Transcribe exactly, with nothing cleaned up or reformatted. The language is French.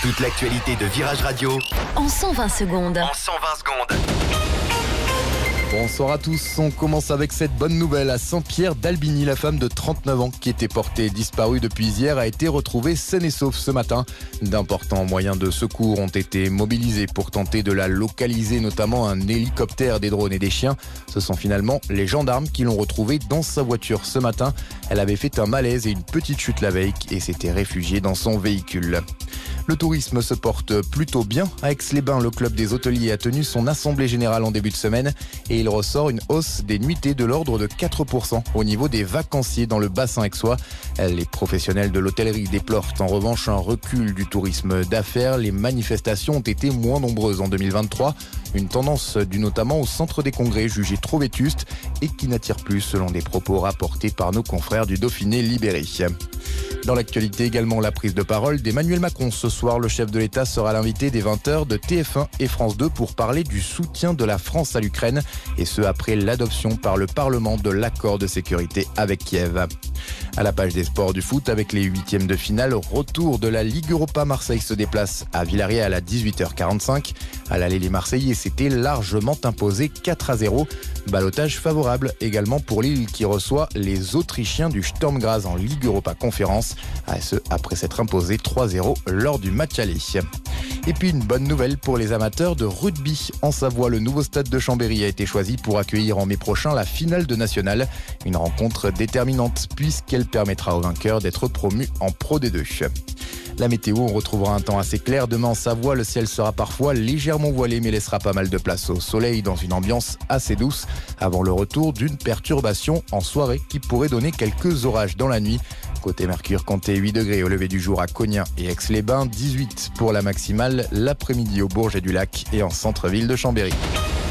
Toute l'actualité de Virage Radio en cent vingt secondes. En cent vingt secondes. Bonsoir à tous, on commence avec cette bonne nouvelle. À Saint-Pierre d'Albigny, la femme de trente-neuf ans qui était portée disparue depuis hier a été retrouvée saine et sauve ce matin. D'importants moyens de secours ont été mobilisés pour tenter de la localiser, notamment un hélicoptère, des drones et des chiens. Ce sont finalement les gendarmes qui l'ont retrouvée dans sa voiture ce matin. Elle avait fait un malaise et une petite chute la veille et s'était réfugiée dans son véhicule. Le tourisme se porte plutôt bien. À Aix-les-Bains, le club des hôteliers a tenu son assemblée générale en début de semaine et il ressort une hausse des nuitées de l'ordre de quatre pour cent au niveau des vacanciers dans le bassin aixois. Les professionnels de l'hôtellerie déplorent en revanche un recul du tourisme d'affaires. Les manifestations ont été moins nombreuses en deux mille vingt-trois. Une tendance due notamment au centre des congrès jugé trop vétuste et qui n'attire plus selon des propos rapportés par nos confrères du Dauphiné libéré. Dans l'actualité également, la prise de parole d'Emmanuel Macron. Ce soir, le chef de l'État sera l'invité des vingt heures de T F un et France deux pour parler du soutien de la France à l'Ukraine, et ce après l'adoption par le Parlement de l'accord de sécurité avec Kiev. À la page des sports du foot, avec les huitièmes de finale, retour de la Ligue Europa. Marseille se déplace à Villarreal à dix-huit heures quarante-cinq. À l'aller, les Marseillais s'étaient largement imposés quatre à zéro. Ballottage favorable également pour Lille qui reçoit les Autrichiens du Sturm Graz en Ligue Europa Conférence, à ce après s'être imposé trois zéro lors du match aller. Et puis une bonne nouvelle pour les amateurs de rugby. En Savoie, le nouveau stade de Chambéry a été choisi pour accueillir en mai prochain la finale de National. Une rencontre déterminante puisqu'elle permettra aux vainqueurs d'être promus en Pro D deux. La météo, on retrouvera un temps assez clair. Demain en Savoie, le ciel sera parfois légèrement voilé mais laissera pas mal de place au soleil dans une ambiance assez douce avant le retour d'une perturbation en soirée qui pourrait donner quelques orages dans la nuit. Côté Mercure, comptez huit degrés au lever du jour à Cognin et Aix-les-Bains, dix-huit pour la maximale l'après-midi au Bourget du Lac et en centre-ville de Chambéry.